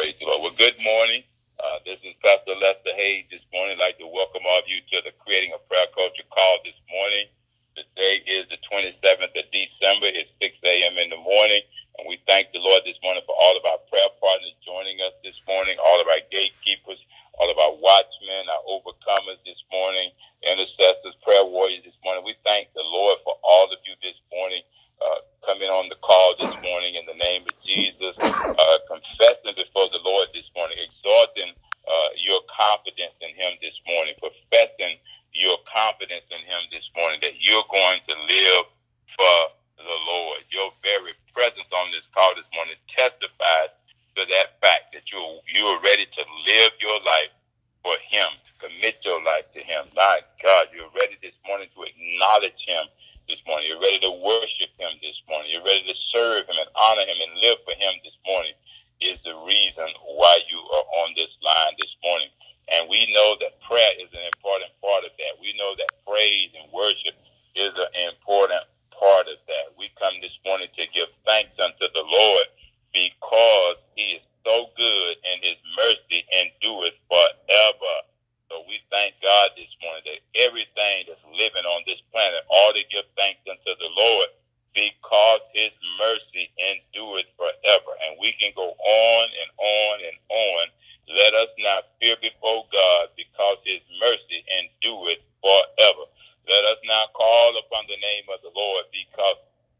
Praise the Lord. Well, good morning. This is Pastor Lester Hayes this morning. I'd like to welcome all of you to the Creating a Prayer Culture call this morning. Today is the 27th of December. It's 6 a.m. in the morning. And we thank the Lord this morning for all of our prayer partners joining us this morning, all of our gatekeepers, all of our watchmen, our overcomers this morning, intercessors, prayer warriors this morning. We thank the Lord for all of you this morning coming on the call this morning in the name of Jesus, confessing before the Lord this morning, exalting your confidence in him this morning, professing your confidence in him this morning, that you're going to live for the Lord. Your very presence on this call this morning testifies to that fact that you are ready to live your life for him, to commit your life to him. My God, you're ready this morning to acknowledge him this morning. You're ready to worship him this morning. You're ready to serve him and honor him and live for him this morning is the reason why you are on this line this morning. And we know that prayer is an important part of that. We know that praise and worship is an important part of that. We come this morning to give thanks unto the Lord because he is so good and his mercy endureth forever. So we thank God this morning that everything that's living on this planet ought to give thanks unto the Lord because his mercy endureth forever. And we can go on and on and on. Let us not fear before God because his mercy endureth forever. Let us not call upon the name of the Lord because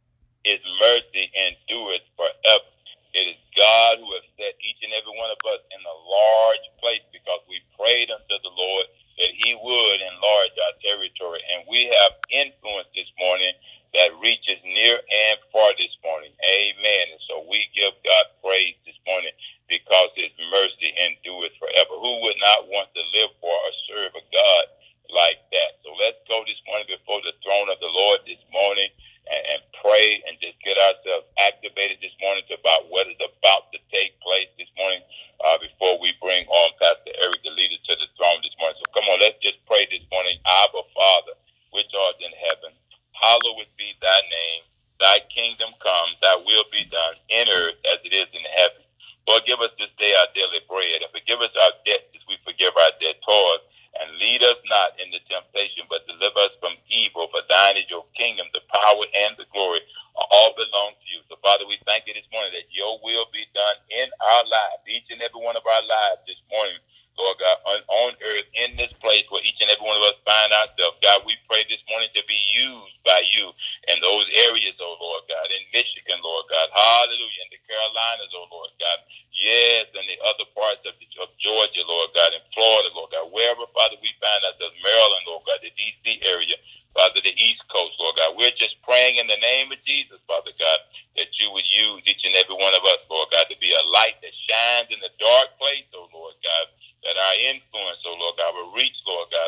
his mercy endureth forever. It is God who has set each and every one of us in a large place because we prayed unto the Lord that he would enlarge our territory. And we have influence this morning that reaches near and far this morning. Amen. And so we give God praise this morning because his mercy endureth forever. Who would not want to live for or serve a God like that? So let's go this morning before the throne of the Lord this morning and pray and just get ourselves activated this morning to about what is about to take place this morning before we bring on Pastor Eric, the leader, to the throne this morning. So come on, let's just pray this morning. Abba, Father, which art in heaven, hallowed be thy name. Thy kingdom come, thy will be done in earth as it is in heaven. Lord, give us this day our daily bread, and forgive us our debts as we forgive our debtors. And lead us not into temptation, but deliver us from evil. For thine is your kingdom, the power, and the glory all belong to you. So, Father, we thank you this morning that your will be done in our lives, each and every one of our lives this morning, Lord God, on earth, in this place where each and every one of us find ourselves. God, we pray this morning to be used by you in those areas, oh Lord God, in Michigan, Lord God, hallelujah, in the Carolinas, oh Lord God, yes, and the other parts of Georgia, Lord God, in Florida, Lord God, wherever, Father, we find ourselves, Maryland, Lord God, the D.C. area, Father, the East Coast, Lord God, we're just praying in the name of Jesus, Father God, that you would use each and every one of us, Lord God, to be a light that shines in the dark place, oh Lord God, that our influence, oh Lord God, will reach, Lord God,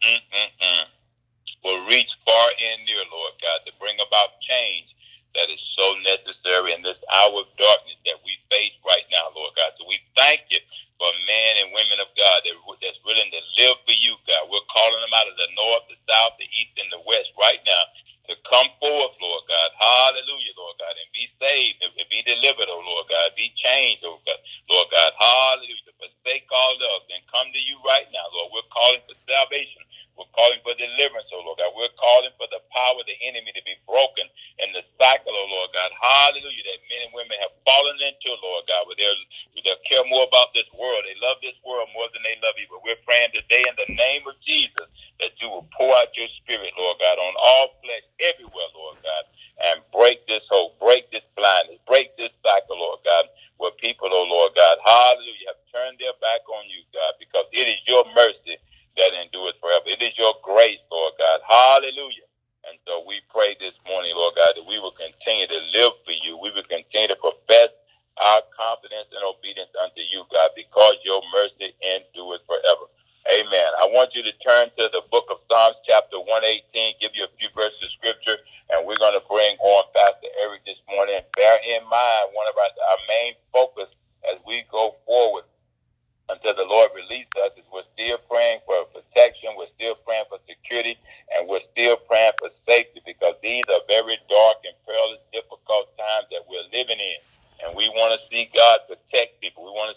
will reach far and near, Lord God, to bring about change that is so necessary in this hour of darkness that we face right now, Lord God. So we thank you for men and women of God that's willing to live for you, God. We're calling them out of the north, the south, the east, and the west right now to come forth, Lord God. Hallelujah, Lord God, and be saved, and be delivered, oh Lord God, be changed, oh God, Lord God. Hallelujah, to forsake all else and come to you right now, Lord. We're calling for salvation. We're calling for deliverance, oh Lord God. We're calling for the power of the enemy to be broken in the cycle, oh Lord God. Hallelujah, that men and women have fallen into, Lord God, where they care more about this world. They love this world more than they love you. But we're praying today in the name of Jesus that you will pour out your spirit, Lord God, on all flesh everywhere, Lord God, and break this hope, break this blindness, break this cycle, Lord God, where people, oh Lord God, hallelujah, have turned their back on you, God, because it is your mercy that endures forever. It is your grace, Lord God. Hallelujah. And so we pray this morning, Lord God, that we will continue to live for you. We will continue to profess our confidence and obedience unto you, God, because your mercy endures forever. Amen. I want you to turn to the book of Psalms, chapter 118, give you a few verses of scripture, and we're going to bring on Pastor Eric this morning. Bear in mind, one of our main focus as we go forward until the Lord release us is we're still praying for protection, we're still praying for security, and we're still praying for safety because these are very dark and perilous, difficult times that we're living in. And we want to see God protect people. We want to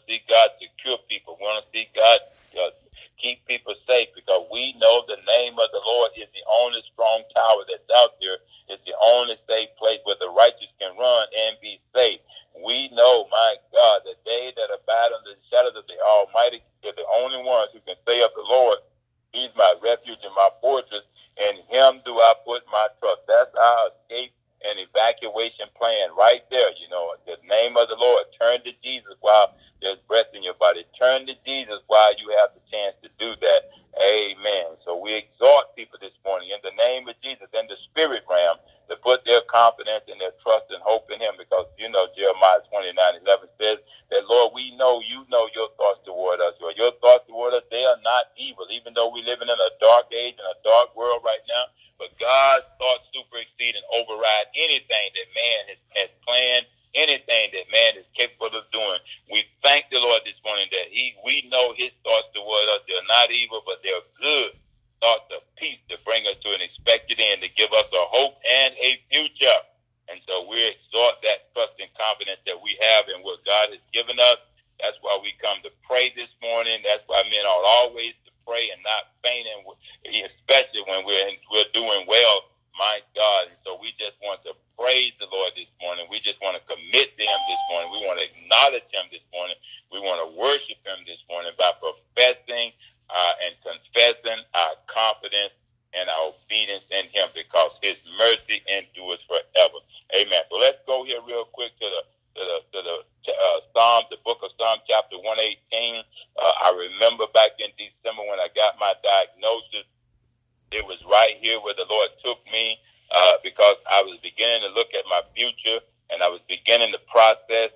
see God secure people. We want to see God keep people safe, because we know the name of the Lord is the only strong tower that's out there. It's the only safe place where the righteous can run and be safe. We know, my God, that they that abide under the shadows of the Almighty are the only ones who can say of the Lord, He's my refuge and my fortress, and Him do I put my trust. That's our escape and evacuation plan right there. You know, the name of the Lord. Turn to Jesus while there's breath in your body. Turn to Jesus while you have the chance to do that. Amen. So we exhort people this morning in the name of Jesus, in the spirit realm, to put their confidence and their trust and hope in Him, because, you know, Jeremiah 29:11 says that, Lord, we know you know your thoughts toward us. Or your thoughts toward us, they are not evil, even though we're living in a dark age and a dark world right now. But God's thoughts super exceed and override anything that man has planned, anything that man is capable of doing. We thank the Lord this morning that we know His thoughts toward us. They're not evil, but they're good thoughts of peace to bring us to an expected end, to give us a hope and a future. And so we exhort that trust and confidence that we have in what God has given us. That's why we come to pray this morning. That's why men ought always to pray and not fainting, especially when we're doing well, my God. And so we just want to praise the Lord this morning. We just want to commit to Him this morning. We want to acknowledge Him this morning. We want to worship Him this morning by professing and confessing our confidence and our obedience in Him, because His mercy endures forever. Amen. So let's go here real quick to the Psalm, the book of Psalm, chapter 118. I remember back in December when I got my diagnosis, it was right here where the Lord took me, because I was beginning to look at my future, and I was beginning to process,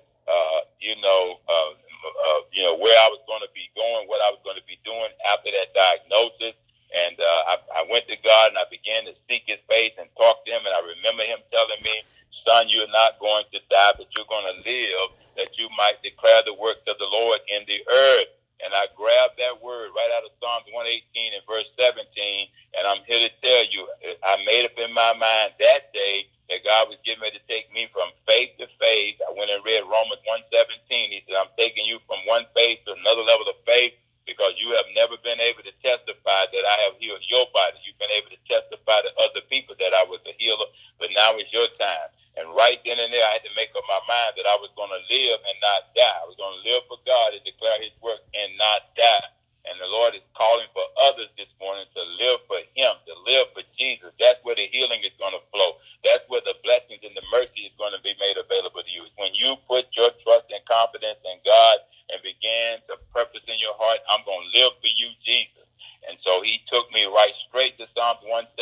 where I was going to be going, what I was going to be doing after that diagnosis. And I went to God and I began to seek His face and talk to Him. And I remember Him telling me, son, you're not going to die, but you're going to live, that you might declare the works of the Lord in the earth. And I grabbed that word right out of Psalms 118 and verse 17. And I'm here to tell you, I made up in my mind that day that God was getting ready to take me from faith to faith. I went and read Romans 1:17. He said, I'm taking you from one faith to another level of faith, because you have never been able to testify that I have healed your body. You've been able to testify to other people that I was a healer, but now it's your time. And right then and there, I had to make up my mind that I was going to live and not die. I was going to live for God and declare His work and not die. And the Lord is calling for others this morning to live for Him, to live for Jesus. That's where the healing is going to flow. That's where the blessings and the mercy is going to be made available to you. It's when you put your trust and confidence in God and begin to purpose in your heart, I'm going to live for you, Jesus. And so He took me right straight to Psalms 118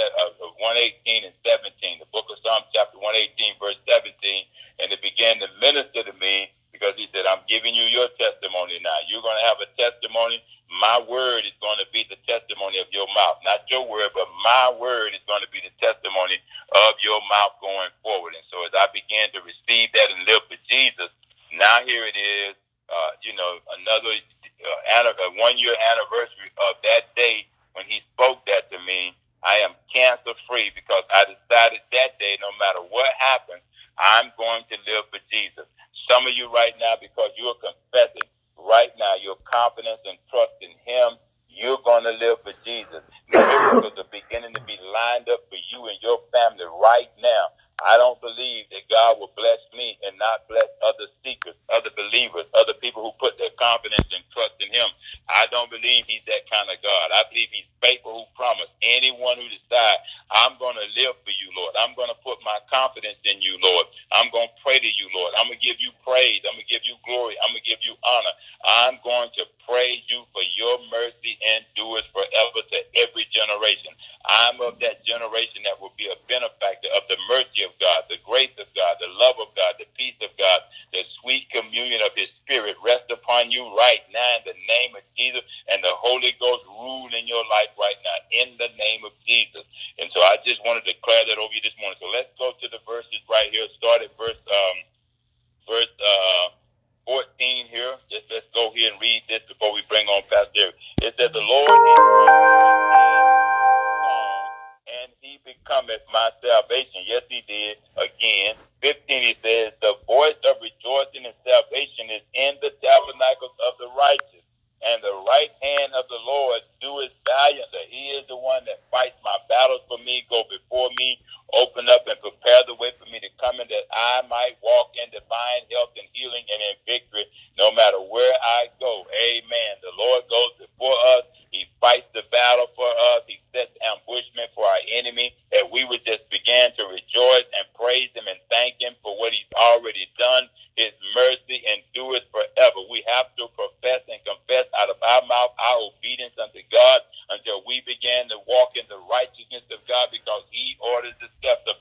and 17, the book of Psalms chapter 118, verse 17, and it began to minister to me, because He said, I'm giving you your testimony now. You're going to have a testimony. My word is going to be the testimony of your mouth. Not your word, but my word is going to be the testimony of your mouth going forward. And so as I began to receive that and live for Jesus, now here it is, another 1-year anniversary of that day when He spoke that to me. I am cancer free, because I decided that day, no matter what happens, I'm going to live for Jesus. Some of you right now, because you are confessing right now your confidence and trust in Him, you're going to live for Jesus. Miracles are beginning to be lined up for you and your family right now. I don't believe that God will bless me and not bless other seekers, other believers, other people who put their confidence and trust in Him. I don't believe He's that kind of God. I believe He's faithful who promised. Anyone who decides, I'm going to live for you, Lord. I'm going to put my confidence in you, Lord. I'm going to pray to you, Lord. I'm going to give you praise. I'm going to give you glory. I'm going to give you honor. I'm going to praise you for your mercy endures forever to every generation. I'm of that generation that will be a benefactor of the mercy of God, the grace of God, the love of God, the peace of God, the sweet communion of His Spirit rest upon you right now in the name of Jesus, and the Holy Ghost rule in your life right now in the name of Jesus. And so I just want to declare that over you this morning. So let's go to the verses right here. Start at verse 14 here. Let's go here and read this before we bring on Pastor Derek. It says, the Lord is and He becometh my salvation. Yes, He did. Again, 15, He says, the voice of rejoicing and salvation is in the tabernacles of the righteous, and the right hand of the Lord doeth valiantly. He is the one that fights my battles for me, go before me, open up and prepare the way for me to come in, that I might walk in divine health and healing and in victory no matter where I go. Amen. The Lord goes before us. He fights the battle for us. He sets ambushment for our enemy, that we would just begin to rejoice and praise him and thank him for what he's already done. His mercy endures forever. We have to profess and confess out of our mouth our obedience unto God until we begin to walk in the righteousness of God, because he orders the steps of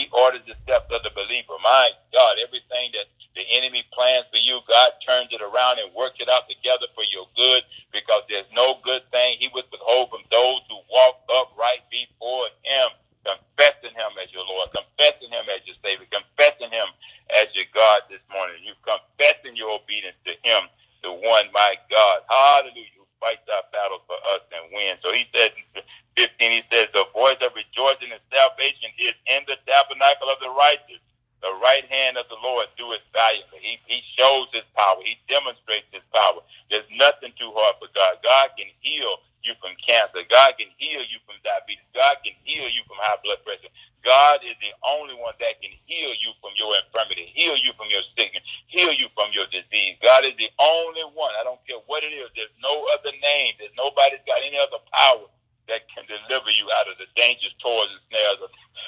the believer. My God, everything that the enemy plans for you, God turns it around and works it out together for your good, because there's no good thing he would withhold from those who walk upright before him, confessing him as your Lord, confessing him as your Savior, confessing him as your God this morning. You confessing your obedience to him, the one, my God, hallelujah, who fights our battles for us and wins. So he said in 15, he says, the voice of rejoicing and salvation is in the tabernacle of the righteous. The right hand of the Lord doeth valiantly. He shows his power. He demonstrates his power. There's nothing too hard for God. God can heal you from cancer. God can heal you from diabetes. God can heal you from high blood pressure. God is the only one that can heal you from your infirmity, heal you from your sickness, heal you from your disease. God is the only one. I don't care what it is. There's no other name. There's nobody's got any other power that can deliver you out of the dangers, toils, and snares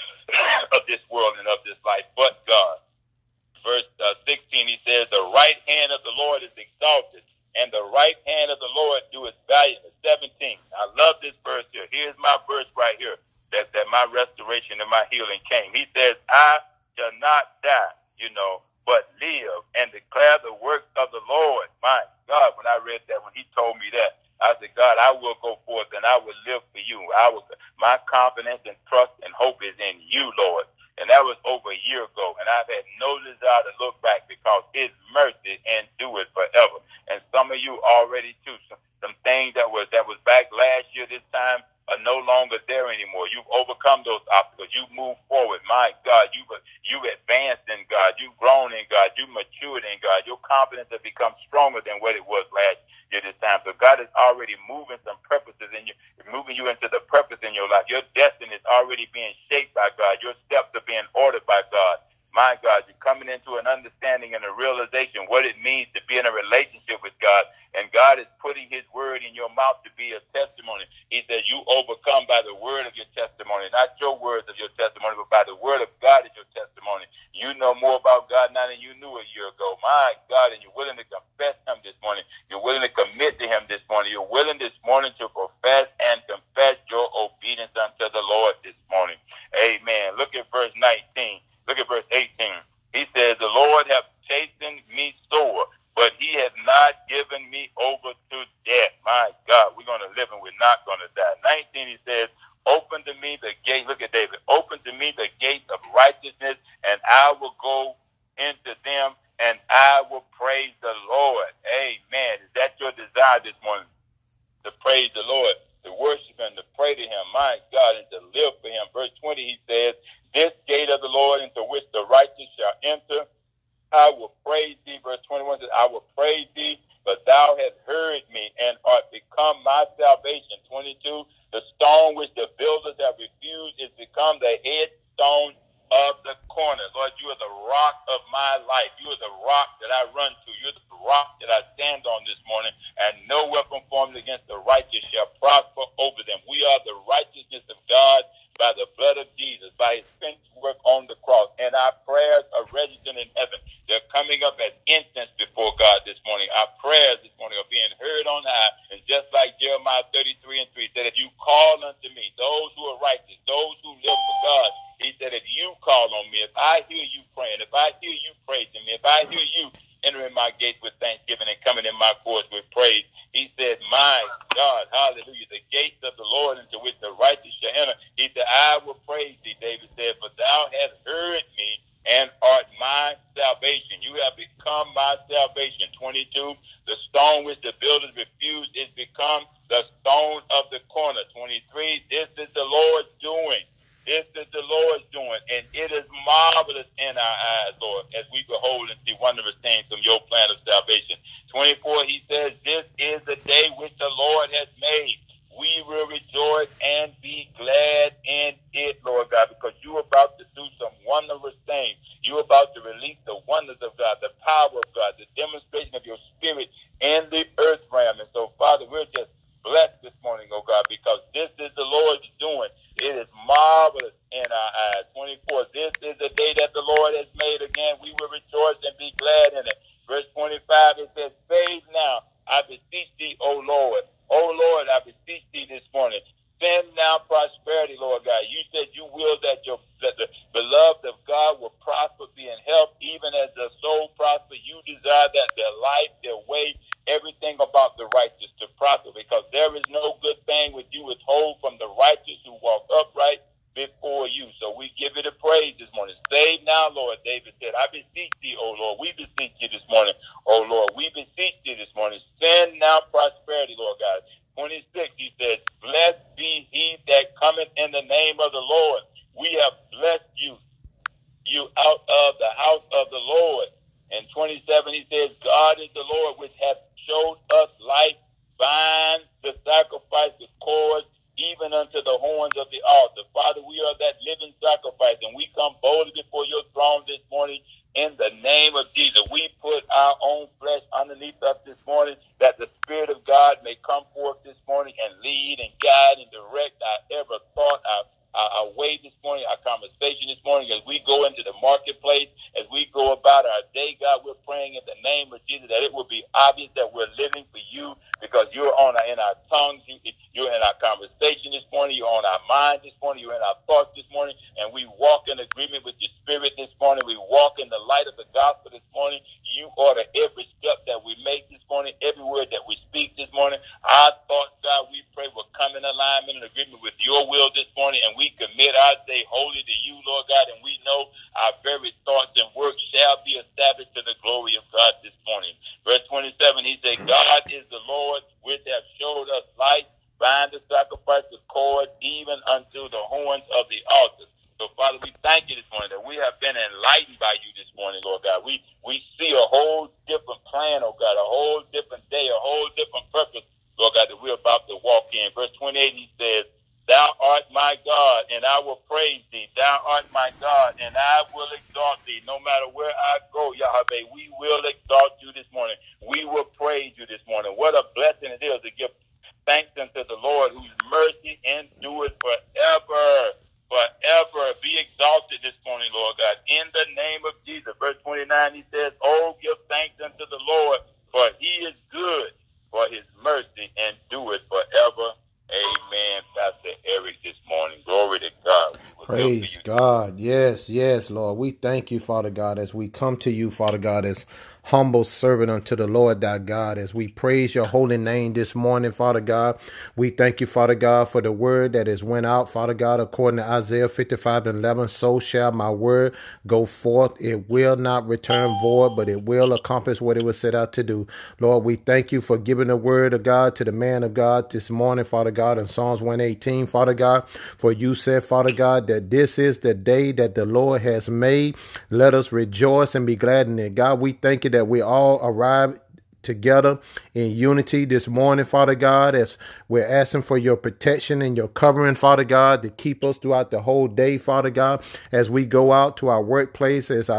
of this world and of this life but God. Verse 16, he says, the right hand of the Lord is exalted, and the right hand of the Lord doeth valiantly. 17, I love this verse here. Here's my verse right here, that my restoration and my healing came. He says, I shall not die, but live and declare the works of the Lord. My God, when I read that, when he told me that, I said, God, I will go forth and I will live for you. My confidence and trust and hope is in you, Lord. And that was over a year ago. And I've had no desire to look back, because his mercy endures forever. And some of you already too, some things that was back last year this time are no longer there anymore. You've overcome those obstacles. You've moved forward. My God, you advanced in God. You've grown in God. You matured in God. Your confidence has become stronger than what it was last year this time. So God is already moving some purposes in you, moving you into the purpose in your life. Your destiny is already being shaped by God. Your steps are being ordered by God. My God, you're coming into an understanding and a realization what it means to be in a relationship with God. And God is putting his word in your mouth to be a testimony. He said, you overcome by the word of your testimony, not your words of your testimony, but by the word of God is your testimony. You know more about God now than you knew a year ago. My God, and you're willing to confess him this morning. You're willing to commit to him this morning. You're willing this morning to profess and confess your obedience unto the Lord this morning. Amen. Look at verse 19. Look at verse 18. He says, the Lord hath chastened me sore, but he hath not given me over to death. My God, we're going to live and we're not going to die. 19, he says, open to me the gate. Look at David. Open to me the gates of righteousness, and I will go into them, and I will praise the Lord. Amen. Is that your desire this morning? To praise the Lord, to worship him, to pray to him, my God, and to live for him. Verse 20, he says, this gate of the Lord into which the righteous shall enter, I will praise thee. Verse 21 says, I will praise thee, but thou hast heard me and art become my salvation. 22, the stone which the builders have refused is become the headstone of the corner. Lord, you are the rock of my life. You are the rock that I run to. You're the rock that I stand on this morning, and no weapon formed against the righteous shall prosper over them. We are the righteousness of God by the blood of Jesus, by his finished work on the cross, and our prayers are registered in heaven. They're coming up as incense before God this morning. Our prayers this morning are being heard on high, and just like Jeremiah 33:3 said, if you call unto me, those who are righteous, those who live for God, he said, if you call on me, if I hear you praying, if I hear you praising me, if I hear you entering my gates with thanksgiving and coming in my courts with praise, he said, my God, hallelujah, the gates of the Lord into which the righteous shall enter. He said, I will praise thee, David said, for thou hast heard me and art my salvation. You have become my salvation. 22, the stone which the builders refused is become the stone of the corner. 23, this is the Lord's doing. This is the Lord's doing, and it is marvelous in our eyes, Lord, as we behold and see wondrous things from your plan of salvation. 24, he says, this is the day which the Lord has made. We will rejoice and be glad in it, Lord God, because you're about to do some wondrous things. You're about to release the wonders of God, the power of God, the demonstration of your spirit in the earth realm. And so, Father, we're just blessed this morning, oh God, because this is the Lord's doing. It is marvelous in our eyes. 24, this is the day that the Lord has made. Again, we will rejoice and be glad in it. Verse 25, it says, save now, I beseech thee, O Lord. O Lord, I beseech thee this morning. Send now prosperity, Lord God. You said you will that the beloved of God will prosper, be in health, even as their soul prosper. You desire that their life, their way, everything about the righteous to prosper, because there is no good thing which you withhold from the righteous who walk upright before you. So we give you the praise this morning. Save now, Lord. David said, I beseech thee, O Lord. We beseech you this morning, O Lord. We beseech thee this morning. Send now prosperity, Lord God. 26, he said, blessed be he that cometh in the name of the Lord. We have blessed you out of the house of the Lord. And 27, he says, God is the Lord which hath showed us light. Bind the sacrifice with cords, even unto the horns of the altar. Father, we are that living sacrifice, and we come boldly before your throne this morning in the name of Jesus. We put our own flesh underneath us this morning, that the Spirit of God may come forth this morning and lead and guide and direct our every thought, our way this morning, our conversation this morning, as we go into the marketplace, as we go about our day. God, we're praying in the name of Jesus that it will be obvious that we're living for you, because you're in our tongues, you're in our conversation this morning, you're on our mind this morning, you're in our thoughts this morning, and we walk in agreement with your spirit this morning. We walk in the light of the gospel this morning. You order every step that we make this morning, every word that we speak this morning. Our thoughts, God, we pray will come in alignment and agreement with your will this morning, and we commit our day wholly to you, Lord God, and we know our very thoughts and works shall be established to the glory of God this morning. Verse 27, he said, God is the Lord which hath showed us light. Bind the sacrifice with cords, even unto the horns of the altar. So, Father, we thank you this morning that we have been enlightened by you this morning, Lord God. We see a whole different plan, oh God, a whole different day, a whole different purpose, Lord God, that we're about to walk in. Verse 28, he says, thou art my God, and I will praise thee. Thou art my God, and I will exalt thee. No matter where I go, Yahweh, we will exalt you this morning. We will praise you this morning. What a blessing it is to give thanks unto the Lord, whose mercy endureth forever. Forever. Be exalted this morning, Lord God, in the name of Jesus. Verse 29, he says, oh, give thanks unto the Lord, for he is good, for his mercy endureth forever. Amen. Pastor Eric this morning. Glory to God. Praise God. Yes, yes, Lord. We thank you, Father God, as we come to you, Father God, as humble servant unto the Lord thy God, as we praise your holy name this morning, Father God. We thank you, Father God, for the word that has went out, Father God, according to Isaiah 55:11. So shall my word go forth. It will not return void, but it will accomplish what it was set out to do. Lord, we thank you for giving the word of God to the man of God this morning, Father God, in Psalms 118, Father God. For you said, Father God, that this is the day that the Lord has made. Let us rejoice and be glad in it. God, we thank you that we all arrived together in unity this morning, Father God, as we're asking for your protection and your covering, Father God, to keep us throughout the whole day, Father God, as we go out to our workplace, as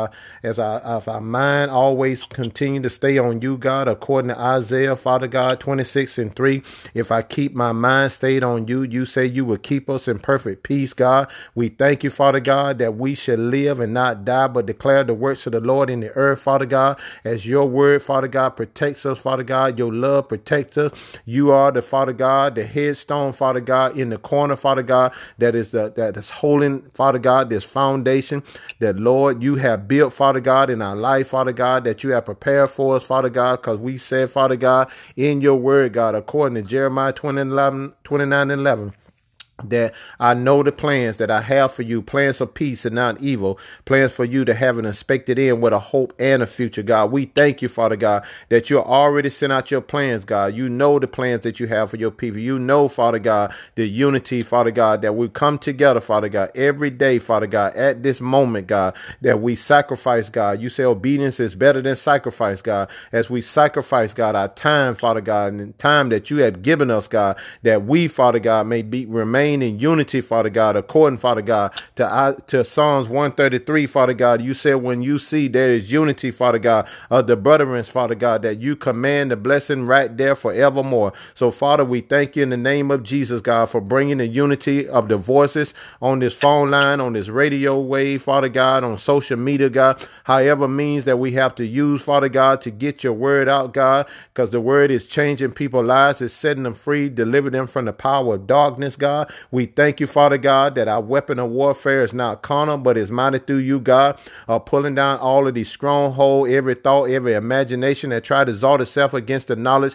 our mind always continue to stay on you, God, according to Isaiah, Father God, 26:3. If I keep my mind stayed on you, you say you will keep us in perfect peace, God. We thank you, Father God, that we shall live and not die, but declare the works of the Lord in the earth, Father God, as your word, Father God, protects us, Father God. Your love protects us. You are the Father God, the headstone, Father God, in the corner, Father God, that is holding, Father God, this foundation that, Lord, you have built, Father God, in our life, Father God, that you have prepared for us, Father God, because we said, Father God, in your word, God, according to Jeremiah 29:11. that I know the plans that I have for you, plans of peace and not evil, plans for you to have an expected end with a hope and a future, God. We thank you, Father God, that you already sent out your plans, God. You know the plans that you have for your people. You know, Father God, the unity, Father God, that we come together, Father God, every day, Father God, at this moment, God, that we sacrifice, God. You say obedience is better than sacrifice, God. As we sacrifice, God, our time, Father God, and the time that you have given us, God, that we, Father God, may remain in unity, Father God, according, Father God, to Psalms 133, Father God. You said when you see there is unity, Father God, of the brethren, Father God, that you command the blessing right there forevermore. So, Father, we thank you in the name of Jesus, God, for bringing the unity of the voices on this phone line, on this radio wave, Father God, on social media, God, however means that we have to use, Father God, to get your word out, God, because the word is changing people's lives, it's setting them free, delivering them from the power of darkness, God. We thank you, Father God, that our weapon of warfare is not carnal, but is mighty through you, God, pulling down all of these strongholds, every thought, every imagination that tried to exalt itself against the knowledge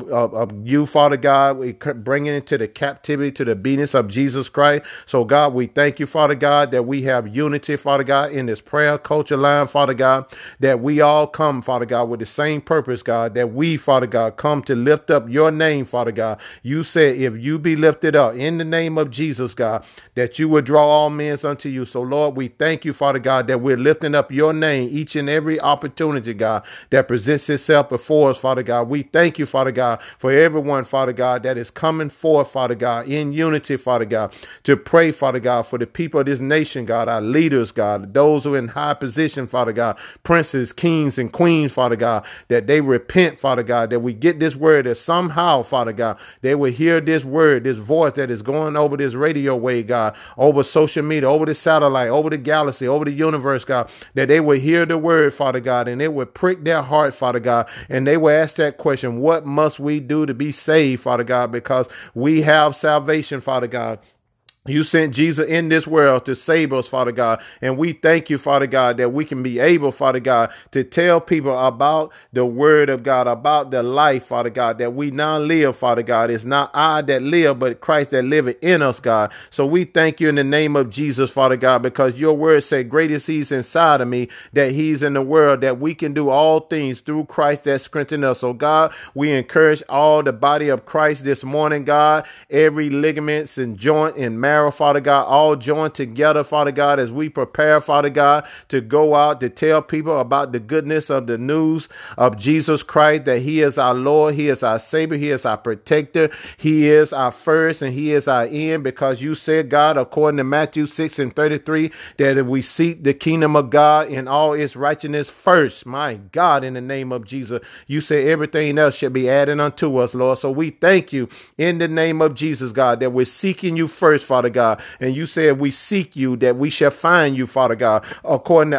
of you, Father God. We bring it into the captivity to the obedience of Jesus Christ. So, God, we thank you, Father God, that we have unity, Father God, in this prayer culture line, Father God, that we all come, Father God, with the same purpose, God, that we, Father God, come to lift up your name, Father God. You said if you be lifted up in the name of Jesus, God, that you would draw all men unto you. So, Lord, we thank you, Father God, that we're lifting up your name each and every opportunity, God, that presents itself before us, Father God. We thank you, Father God, for everyone, Father God, that is coming forth, Father God, in unity, Father God, to pray, Father God, for the people of this nation, God, our leaders, God, those who are in high position, Father God, princes, kings, and queens, Father God, that they repent, Father God, that we get this word, that somehow, Father God, they will hear this word, this voice that is going over this radio wave, God, over social media, over the satellite, over the galaxy, over the universe, God, that they will hear the word, Father God, and it would prick their heart, Father God, and they will ask that question, what must we do to be saved, Father God, because we have salvation, Father God. You sent Jesus in this world to save us, Father God. And we thank you, Father God, that we can be able, Father God, to tell people about the word of God, about the life, Father God, that we now live, Father God. It's not I that live, but Christ that liveth in us, God. So we thank you in the name of Jesus, Father God, because your word said, great is he's inside of me, that he's in the world, that we can do all things through Christ that strengthens us. So, God, we encourage all the body of Christ this morning, God, every ligaments and joint and marrow, Father God, all joined together, Father God, as we prepare, Father God, to go out to tell people about the goodness of the news of Jesus Christ, that he is our Lord, he is our Savior, he is our protector, he is our first and he is our end, because you said, God, according to Matthew 6:33, that if we seek the kingdom of God in all its righteousness first, my God, in the name of Jesus, you say everything else should be added unto us, Lord. So we thank you in the name of Jesus, God, that we're seeking you first, Father God. And you said we seek you, that we shall find you, Father God. According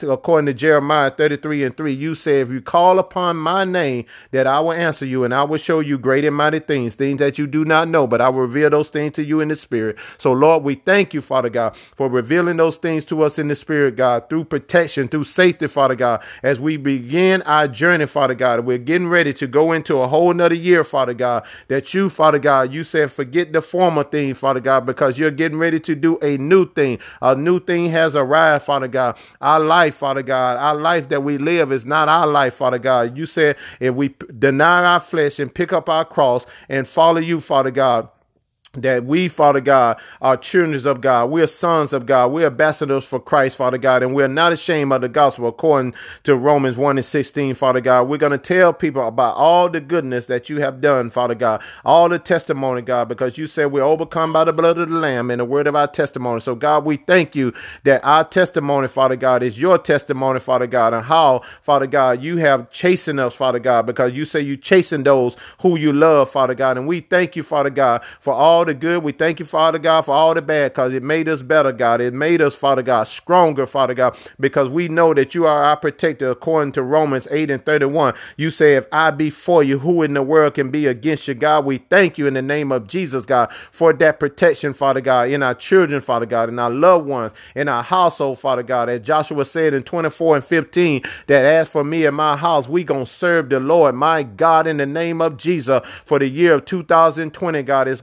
to Jeremiah 33:3, you say, if you call upon my name, that I will answer you, and I will show you great and mighty things that you do not know, but I will reveal those things to you in the spirit. So, Lord, we thank you, Father God, for revealing those things to us in the spirit, God, through protection, through safety, Father God, as we begin our journey, Father God. We're getting ready to go into a whole nother year, Father God, that you, Father God, you said, forget the former things, Father God, because you're getting ready to do a new thing. A new thing has arrived, Father God. Our life, Father God, our life that we live is not our life, Father God. You said if we deny our flesh and pick up our cross and follow you, Father God, that we, Father God, are children of God. We're sons of God. We're ambassadors for Christ, Father God, and we're not ashamed of the gospel, according to Romans 1:16, Father God. We're going to tell people about all the goodness that you have done, Father God, all the testimony, God, because you said we're overcome by the blood of the Lamb and the word of our testimony. So, God, we thank you that our testimony, Father God, is your testimony, Father God, and how, Father God, you have chastened us, Father God, because you say you chasten those who you love, Father God. And we thank you, Father God, for all the good. We thank you, Father God, for all the bad, because it made us better, God. It made us, Father God, stronger, Father God, because we know that you are our protector, according to Romans 8:31. You say, if I be for you, who in the world can be against you, God? We thank you in the name of Jesus, God, for that protection, Father God, in our children, Father God, in our loved ones, in our household, Father God. As Joshua said in 24:15, that as for me and my house, we gonna serve the Lord, my God, in the name of Jesus. For the year of 2020, God, it's gonna be all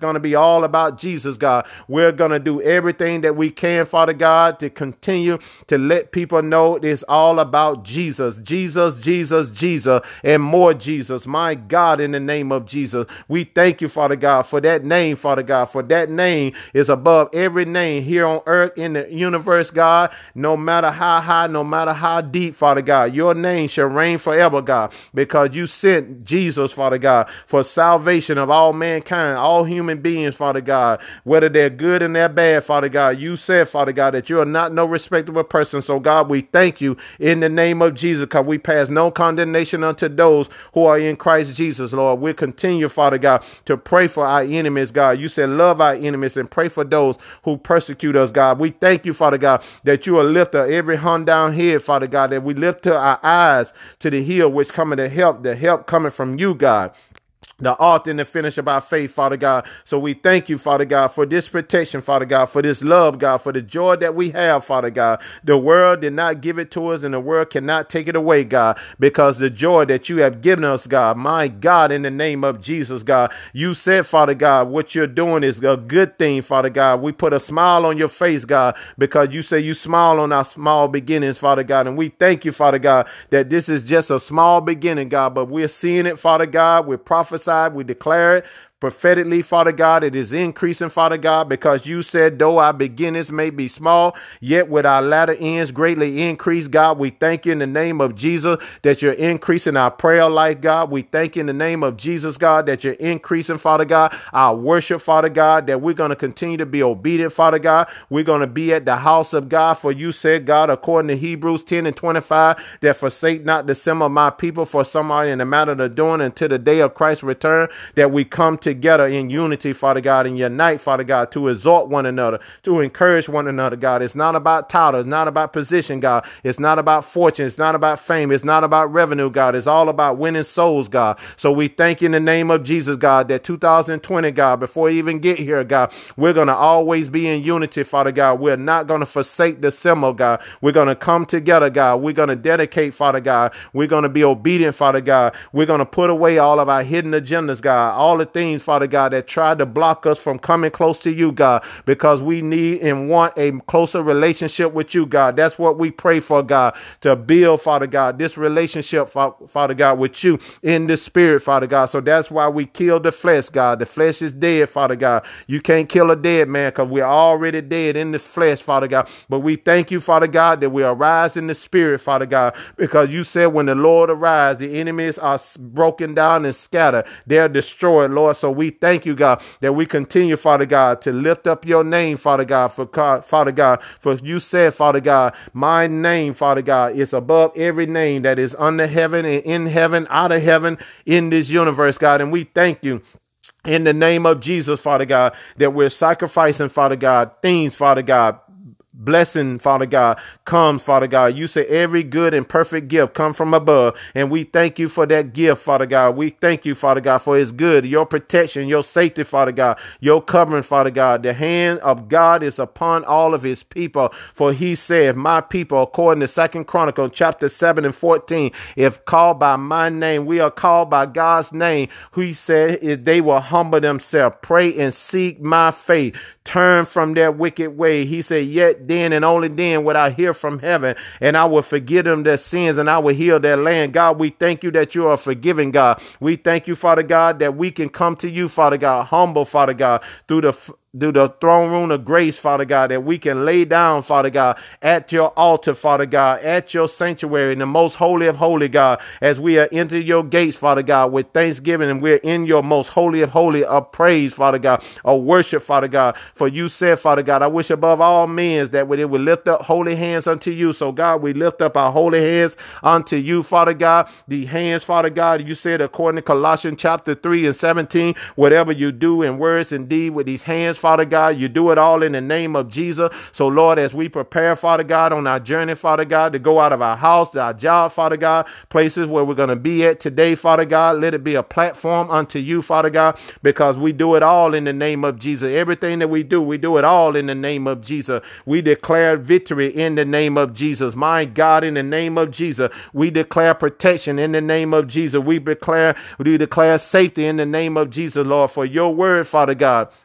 all about Jesus, God. We're going to do everything that we can, Father God, to continue to let people know it's all about Jesus, Jesus, Jesus, Jesus, and more Jesus. My God, in the name of Jesus, we thank you, Father God, for that name, Father God, for that name is above every name here on earth, in the universe, God. No matter how high, no matter how deep, Father God, your name shall reign forever, God, because you sent Jesus, Father God, for salvation of all mankind, all human beings, Father God, whether they're good and they're bad, Father God. You said, Father God, that you are not no respecter of person. So, God, we thank you in the name of Jesus, because we pass no condemnation unto those who are in Christ Jesus, Lord. We'll continue, Father God, to pray for our enemies, God. You said love our enemies and pray for those who persecute us, God. We thank you, Father God, that you will lift up every hung down head, Father God, that we lift to our eyes to the hill which coming to help, the help coming from you, God, the author and the finisher of our faith, Father God. So we thank you, Father God, for this protection, Father God, for this love, God, for the joy that we have, Father God. The world did not give it to us, and the world cannot take it away, God, because the joy that you have given us, God, my God, in the name of Jesus, God, you said, Father God, what you're doing is a good thing, Father God. We put a smile on your face, God, because you say you smile on our small beginnings, Father God. And we thank you, Father God, that this is just a small beginning, God, but we're seeing it, Father God. We're prophesying. We declare it prophetically, Father God. It is increasing, Father God, because you said, though our beginnings may be small, yet with our latter ends greatly increase, God. We thank you in the name of Jesus that you're increasing our prayer life, God. We thank you in the name of Jesus, God, that you're increasing, Father God, our worship, Father God, that we're going to continue to be obedient, Father God. We're going to be at the house of God, for you said, God, according to Hebrews 10:25, that forsake not the assembly of my people for somebody in the matter of doing until the day of Christ's return, that we come together in unity, Father God, and unite, Father God, to exhort one another, to encourage one another, God. It's not about title. It's not about position, God. It's not about fortune. It's not about fame. It's not about revenue, God. It's all about winning souls, God. So we thank you in the name of Jesus, God, that 2020, God, before we even get here, God, we're going to always be in unity, Father God. We're not going to forsake the symbol, God. We're going to come together, God. We're going to dedicate, Father God. We're going to be obedient, Father God. We're going to put away all of our hidden agendas, God, all the things, Father God, that tried to block us from coming close to you, God, because we need and want a closer relationship with you, God. That's what we pray for, God, to build, Father God, this relationship, Father God, with you in the spirit, Father God. So that's why we kill the flesh, God. The flesh is dead, Father God. You can't kill a dead man because we're already dead in the flesh, Father God. But we thank you, Father God, that we arise in the spirit, Father God, because you said when the Lord arrives, the enemies are broken down and scattered. They're destroyed, Lord. So we thank you, God, that we continue, Father God, to lift up your name, Father God, Father God, for you said, Father God, my name, Father God, is above every name that is under heaven and in heaven, out of heaven, in this universe, God. And we thank you in the name of Jesus, Father God, that we're sacrificing, Father God, things, Father God, blessing, Father God, comes, Father God. You say every good and perfect gift come from above. And we thank you for that gift, Father God. We thank you, Father God, for his good, your protection, your safety, Father God, your covering, Father God. The hand of God is upon all of his people. For he said, my people, according to 2 Chronicles chapter 7:14, if called by my name, we are called by God's name. Who he said is they will humble themselves, pray and seek my face, turn from their wicked way. He said, yet then and only then would I hear from heaven, and I will forgive them their sins, and I will heal their land. God, we thank you that you are forgiving, God. We thank you, Father God, that we can come to you, Father God, humble, Father God, through the throne room of grace, Father God, that we can lay down, Father God, at your altar, Father God, at your sanctuary, in the most holy of holy, God, as we are into your gates, Father God, with thanksgiving, and we're in your most holy of holy of praise, Father God, of worship, Father God. For you said, Father God, I wish above all men that they would lift up holy hands unto you. So God, we lift up our holy hands unto you, Father God. The hands, Father God, you said according to Colossians chapter 3:17, whatever you do in words and deed with these hands, Father God, you do it all in the name of Jesus. So Lord, as we prepare, Father God, on our journey, Father God, to go out of our house, to our job, Father God, places where we're going to be at today, Father God, let it be a platform unto you, Father God, because we do it all in the name of Jesus. Everything that we do it all in the name of Jesus. We declare victory in the name of Jesus. My God, in the name of Jesus, we declare protection in the name of Jesus. We declare safety in the name of Jesus, Lord, for your word, Father God.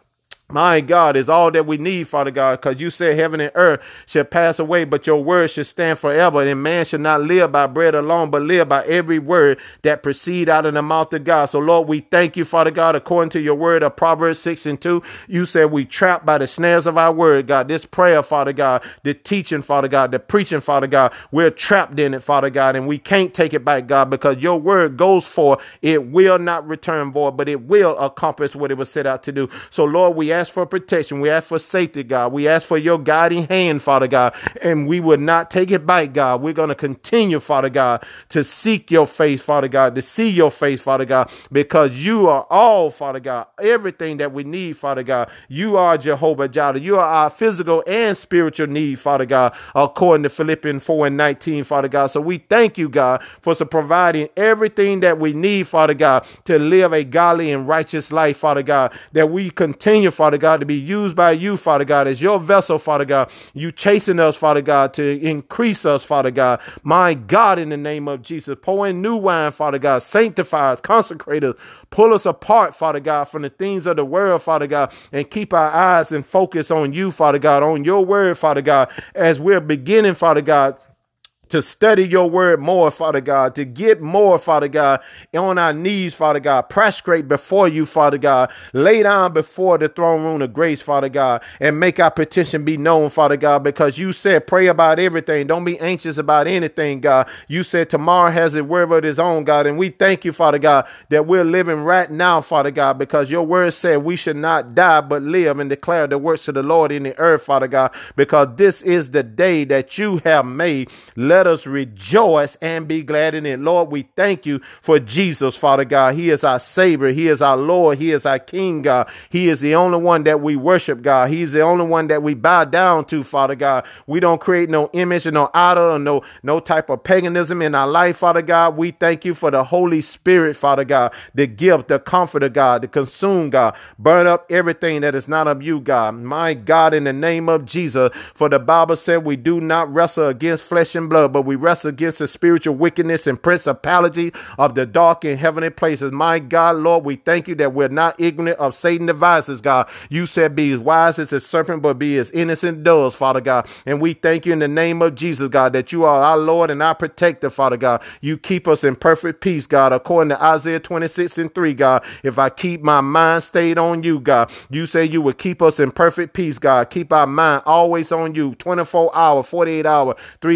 My God, is all that we need, Father God, because you said heaven and earth shall pass away, but your word should stand forever. And man should not live by bread alone, but live by every word that proceed out of the mouth of God. So, Lord, we thank you, Father God, according to your word of Proverbs 6:2. You said we trapped by the snares of our word, God. This prayer, Father God, the teaching, Father God, the preaching, Father God, we're trapped in it, Father God, and we can't take it back, God, because your word goes forth. It will not return void, but it will accomplish what it was set out to do. So, Lord, we ask for protection. We ask for safety, God. We ask for your guiding hand, Father God, and we would not take it back, God. We're going to continue, Father God, to seek your face, Father God, to see your face, Father God, because you are all, Father God, everything that we need, Father God. You are Jehovah Jireh. You are our physical and spiritual need, Father God, according to Philippians 4:19, Father God. So we thank you, God, for providing everything that we need, Father God, to live a godly and righteous life, Father God, that we continue, Father God, to be used by you, Father God, as your vessel, Father God. You chasing us, Father God, to increase us, Father God. My God, in the name of Jesus, pour in new wine, Father God, sanctify us, consecrate us, pull us apart, Father God, from the things of the world, Father God, and keep our eyes and focus on you, Father God, on your word, Father God, as we're beginning, Father God, to study your word more, Father God, to get more, Father God, on our knees, Father God, prostrate before you, Father God, lay down before the throne room of grace, Father God, and make our petition be known, Father God, because you said pray about everything. Don't be anxious about anything, God. You said tomorrow has a word of its own, God, and we thank you, Father God, that we're living right now, Father God, because your word said we should not die but live and declare the works of the Lord in the earth, Father God, because this is the day that you have made. Let us rejoice and be glad in it. Lord, we thank you for Jesus, Father God. He is our Savior. He is our Lord. He is our King, God. He is the only one that we worship, God. He's the only one that we bow down to, Father God. We don't create no image or no idol or no type of paganism in our life, Father God. We thank you for the Holy Spirit, Father God, the gift, the comforter, God, the consume, God. Burn up everything that is not of you, God. My God, in the name of Jesus, for the Bible said we do not wrestle against flesh and blood, but we wrestle against the spiritual wickedness and principality of the dark and heavenly places. My God, Lord, we thank you that we're not ignorant of Satan's devices, God. You said be as wise as a serpent, but be as innocent doves, Father God. And we thank you in the name of Jesus, God, that you are our Lord and our protector, Father God. You keep us in perfect peace, God, according to Isaiah 26:3, God. If I keep my mind stayed on you, God, you say you would keep us in perfect peace, God. Keep our mind always on you, 24 hours, 48 hours,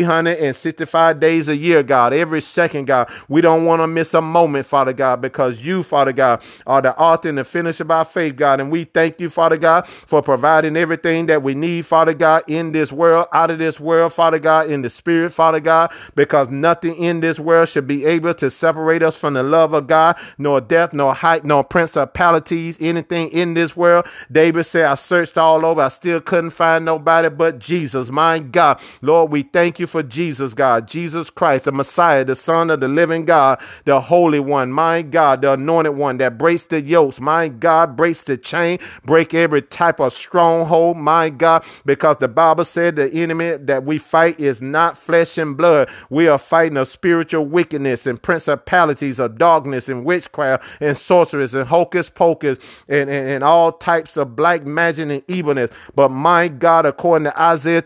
365 days a year, God, every second, God. We don't want to miss a moment, Father God, because you, Father God, are the author and the finisher of our faith, God. And we thank you, Father God, for providing everything that we need, Father God, in this world, out of this world, Father God, in the spirit, Father God, because nothing in this world should be able to separate us from the love of God, nor death, nor height, nor principalities, anything in this world. David said, I searched all over. I still couldn't find nobody but Jesus. My God, Lord, we thank you for Jesus, God. Jesus Christ, the Messiah, the Son of the living God, the Holy One, my God, the Anointed One that breaks the yokes, my God, breaks the chain, break every type of stronghold, my God, because the Bible said the enemy that we fight is not flesh and blood. We are fighting a spiritual wickedness and principalities of darkness and witchcraft and sorceries and hocus pocus and all types of black magic and evilness. But my God, according to Isaiah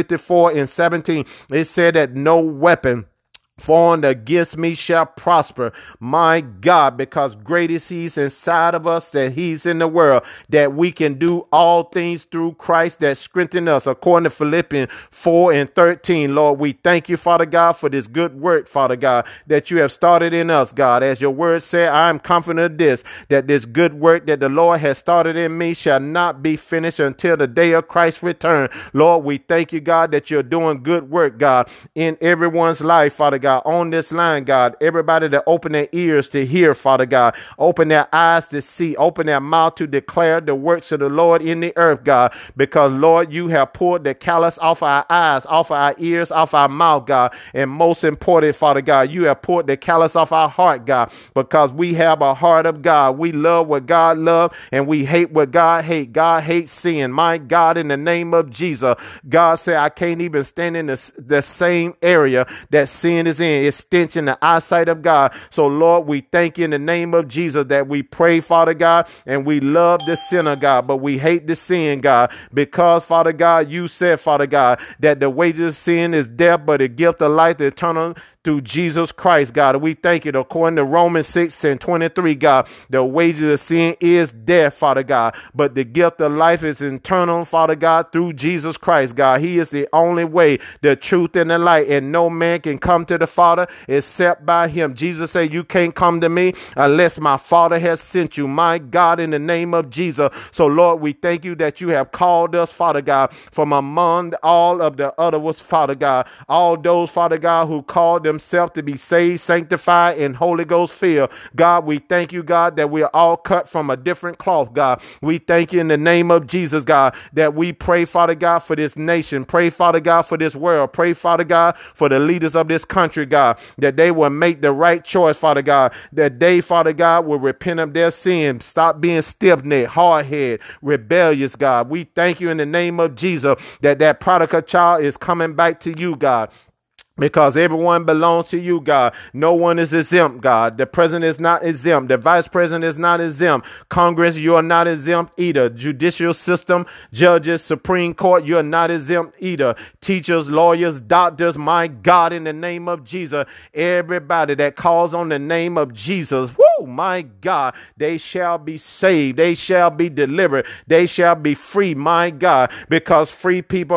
54:17, it said that no weapon formed against me shall prosper. My God, because great is he's inside of us that he's in the world, that we can do all things through Christ that strengthen us, according to Philippians 4:13. Lord, we thank you, Father God, for this good work, Father God, that you have started in us, God. As your word said, I am confident of this, that this good work that the Lord has started in me shall not be finished until the day of Christ's return. Lord, we thank you, God, that you're doing good work, God, in everyone's life, Father God, on this line, God. Everybody that open their ears to hear, Father God, open their eyes to see, open their mouth to declare the works of the Lord in the earth, God, because Lord, you have pulled the callus off our eyes, off our ears, off our mouth, God, and most important, Father God, you have pulled the callus off our heart, God, because we have a heart of God. We love what God loves and we hate what God hates. God hates sin. My God, in the name of Jesus, God said, I can't even stand in the same area that sin is is in is stench in the eyesight of God. So, Lord, we thank you in the name of Jesus that we pray, Father God, and we love the sinner, God, but we hate the sin, God, because, Father God, you said, Father God, that the wages of sin is death, but the gift of life is eternal through Jesus Christ, God. We thank you. According to Romans 6:23, God, the wages of sin is death, Father God, but the gift of life is eternal, Father God, through Jesus Christ, God. He is the only way, the truth, and the light, and no man can come to the Father except by him. Jesus said, you can't come to me unless my Father has sent you, my God, in the name of Jesus. So, Lord, we thank you that you have called us, Father God, from among all of the other was, Father God, all those, Father God, who called themselves to be saved, sanctified, and Holy Ghost filled. God, we thank you, God, that we are all cut from a different cloth, God. We thank you in the name of Jesus, God, that we pray, Father God, for this nation. Pray, Father God, for this world. Pray, Father God, for the leaders of this country, God, that they will make the right choice, Father God, that they, Father God, will repent of their sins, stop being stiff-necked, hard-headed, rebellious, God. We thank you in the name of Jesus that that prodigal child is coming back to you, God, because everyone belongs to you, God. No one is exempt, God. The president is not exempt. The vice president is not exempt. Congress, you are not exempt either. Judicial system, judges, Supreme Court, you are not exempt either. Teachers, lawyers, doctors, my God, in the name of Jesus, everybody that calls on the name of Jesus, whoo, my God, they shall be saved. They shall be delivered. They shall be free, my God, because free people,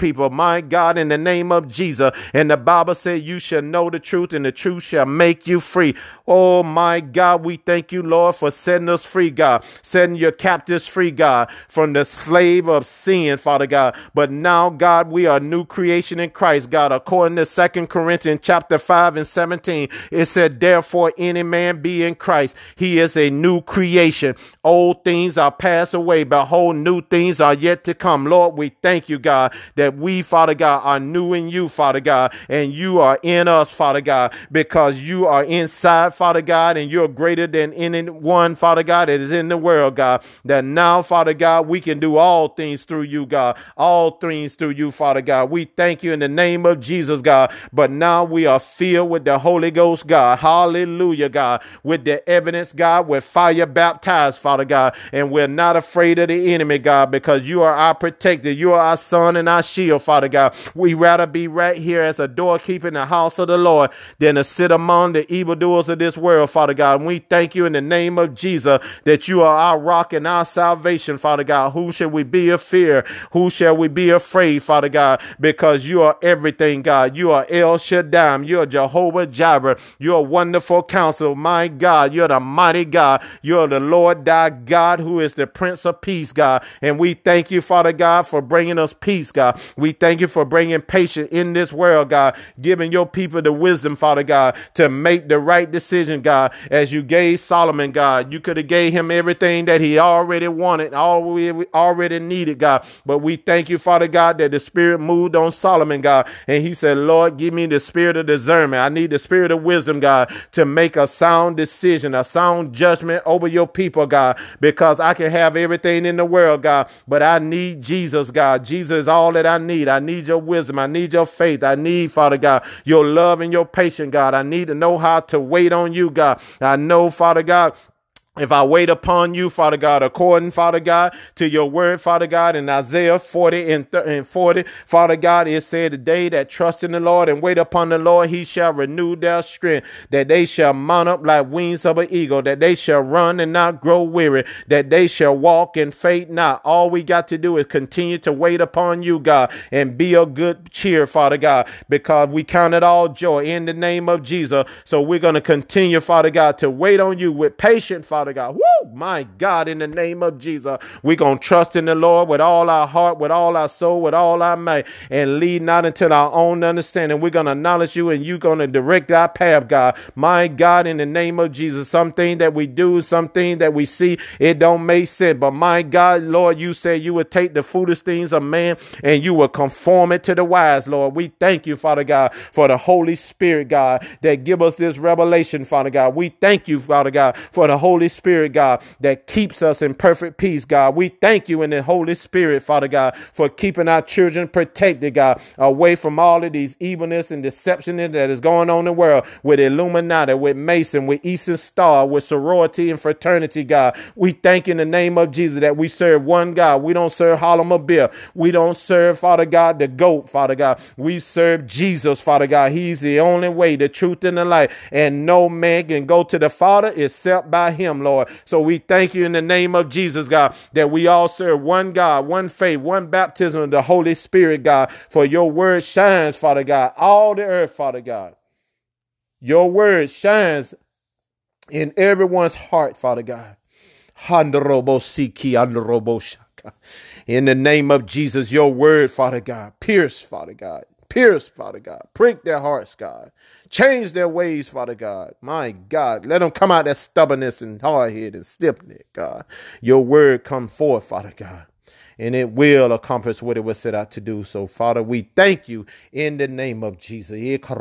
my God, in the name of Jesus. And the Bible said you shall know the truth and the truth shall make you free. Oh, my God, we thank you, Lord, for setting us free, God, setting your captives free, God, from the slave of sin, Father God. But now, God, we are a new creation in Christ, God. According to 2 Corinthians chapter 5:17, it said, therefore, any man be in Christ, he is a new creation. Old things are passed away. Behold, new things are yet to come. Lord, we thank you, God, that we, Father God, are new in you, Father God, and you are in us, Father God, because you are inside, Father God, and you're greater than anyone, Father God, that is in the world, God, that now, Father God, we can do all things through you, God, all things through you, Father God. We thank you in the name of Jesus, God, but now we are filled with the Holy Ghost, God, hallelujah, God, with the evidence, God, with fire baptized, Father God, and we're not afraid of the enemy, God, because you are our protector, you are our son and our shield, Father God. We rather be right here as a doorkeeper in the house of the Lord than to sit among the evildoers of this world, Father God. And we thank you in the name of Jesus that you are our rock and our salvation, Father God. Who shall we be of fear? Who shall we be afraid, Father God? Because you are everything, God. You are El Shaddai. You are Jehovah Jireh. You are wonderful counsel, my God. You're the mighty God. You're the Lord thy God, who is the Prince of Peace, God. And we thank you, Father God, for bringing us peace, God. We thank you for bringing patience in this world, God, giving your people the wisdom, Father God, to make the right decision, God, as you gave Solomon, God. You could have gave him everything that he already wanted, already needed, God. But we thank you, Father God, that the Spirit moved on Solomon, God, and he said, Lord, give me the spirit of discernment. I need the spirit of wisdom, God, to make a sound decision, a sound judgment over your people, God, because I can have everything in the world, God, but I need Jesus, God. Jesus is all that I need. I need your wisdom. I need your faith. I need, Father God, your love and your patience, God. I need to know how to wait on you, God. I know, Father God, if I wait upon you, Father God, according, Father God, to your word, Father God, in Isaiah 40 and 40, Father God, it said, the day that trust in the Lord and wait upon the Lord, he shall renew their strength, that they shall mount up like wings of an eagle, that they shall run and not grow weary, that they shall walk and faint not. All we got to do is continue to wait upon you, God, and be of good cheer, Father God, because we count it all joy in the name of Jesus. So we're going to continue, Father God, to wait on you with patience, Father God. Woo! My God, in the name of Jesus, we're going to trust in the Lord with all our heart, with all our soul, with all our might, and lead not into our own understanding. We're going to acknowledge you, and you're going to direct our path, God. My God, in the name of Jesus, something that we do, something that we see, it don't make sense. But my God, Lord, you said you would take the foolish things of man and you will conform it to the wise, Lord. We thank you, Father God, for the Holy Spirit, God, that give us this revelation, Father God. We thank you, Father God, for the Holy Spirit, God, that keeps us in perfect peace, God. We thank you in the Holy Spirit, Father God, for keeping our children protected, God, away from all of these evilness and deception that is going on in the world with Illuminati, with Mason, with Eastern Star, with sorority and fraternity, God. We thank in the name of Jesus that we serve one God. We don't serve Harlem Bill. We don't serve, Father God, the goat, Father God. We serve Jesus, Father God. He's the only way, the truth, and the light. And no man can go to the Father except by him, Lord. So we thank you in the name of Jesus, God, that we all serve one God, one faith, one baptism of the Holy Spirit, God. For your word shines, Father God, all the earth, Father God. Your word shines in everyone's heart, Father God. In the name of Jesus, your word, Father God, pierce, Father God. Pierce, Father God. Prick their hearts, God. Change their ways, Father God. My God, let them come out that stubbornness and hard-headed and stiff-necked, God. Your word come forth, Father God, and it will accomplish what it was set out to do. So, Father, we thank you in the name of Jesus.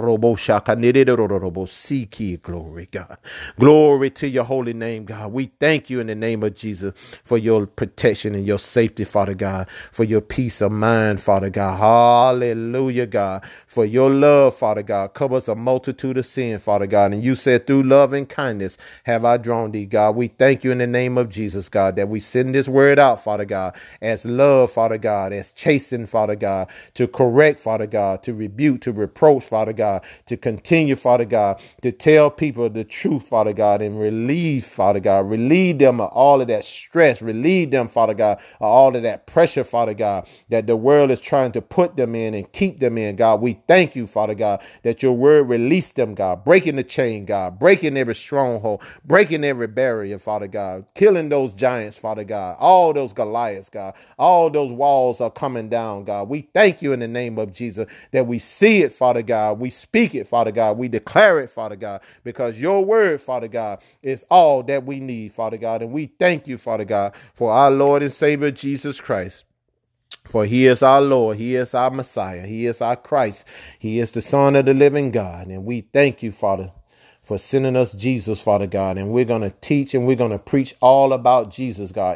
Glory, God. Glory to your holy name, God. We thank you in the name of Jesus for your protection and your safety, Father God, for your peace of mind, Father God. Hallelujah, God. For your love, Father God, covers a multitude of sin, Father God. And you said through love and kindness have I drawn thee, God. We thank you in the name of Jesus, God, that we send this word out, Father God, as love, Father God, as chasten, Father God, to correct, Father God, to rebuke, to reproach, Father God, to continue, Father God, to tell people the truth, Father God, and relieve, Father God, relieve them of all of that stress, relieve them, Father God, of all of that pressure, Father God, that the world is trying to put them in and keep them in, God. We thank you, Father God, that your word released them, God, breaking the chain, God, breaking every stronghold, breaking every barrier, Father God, killing those giants, Father God, all those Goliaths, God. All those walls are coming down, God. We thank you in the name of Jesus that we see it, Father God. We speak it, Father God. We declare it, Father God, because your word, Father God, is all that we need, Father God. And we thank you, Father God, for our Lord and Savior, Jesus Christ. For he is our Lord. He is our Messiah. He is our Christ. He is the Son of the living God. And we thank you, Father, for sending us Jesus, Father God. And we're going to teach and we're going to preach all about Jesus, God.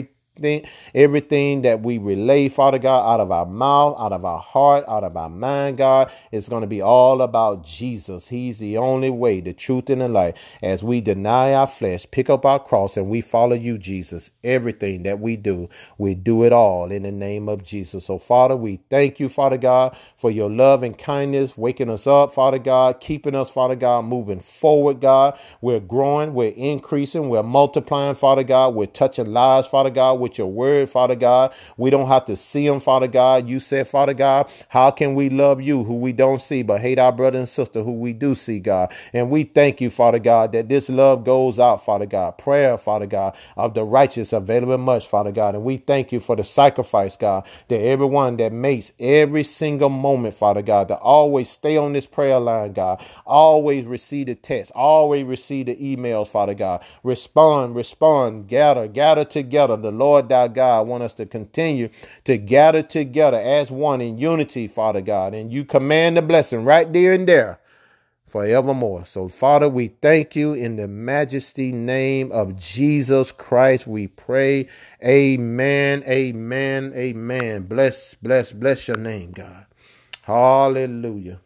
Everything that we relay, Father God, out of our mouth, out of our heart, out of our mind, God, it's going to be all about Jesus. He's the only way, the truth, and the light. As we deny our flesh, pick up our cross, and we follow you, Jesus. Everything that we do it all in the name of Jesus. So, Father, we thank you, Father God, for your love and kindness, waking us up, Father God, keeping us, Father God, moving forward, God. We're growing, we're increasing, we're multiplying, Father God. We're touching lives, Father God, with your word, Father God. We don't have to see them, Father God. You said, Father God, how can we love you who we don't see, but hate our brother and sister who we do see, God? And we thank you, Father God, that this love goes out, Father God. Prayer, Father God, of the righteous available much, Father God. And we thank you for the sacrifice, God, that everyone that makes every single moment, Father God, to always stay on this prayer line, God, always receive the text, always receive the emails, Father God. Respond, gather together. The Lord thy God want us to continue to gather together as one in unity, Father God. And you command the blessing right there and there forevermore. So, Father, we thank you in the majesty name of Jesus Christ. We pray. Amen. Amen. Amen. Bless your name, God. Hallelujah.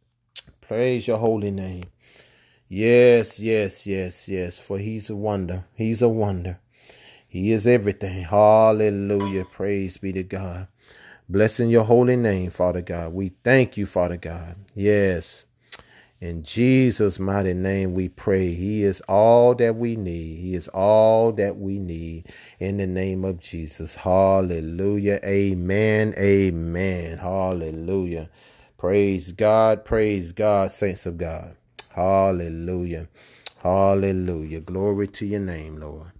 Praise your holy name. Yes. For he's a wonder. He's a wonder. He is everything. Hallelujah. Praise be to God. Blessing your holy name, Father God. We thank you, Father God. Yes. In Jesus' mighty name we pray. He is all that we need. He is all that we need. In the name of Jesus. Hallelujah. Amen. Amen. Hallelujah. Praise God, saints of God. Hallelujah. Hallelujah. Glory to your name, Lord.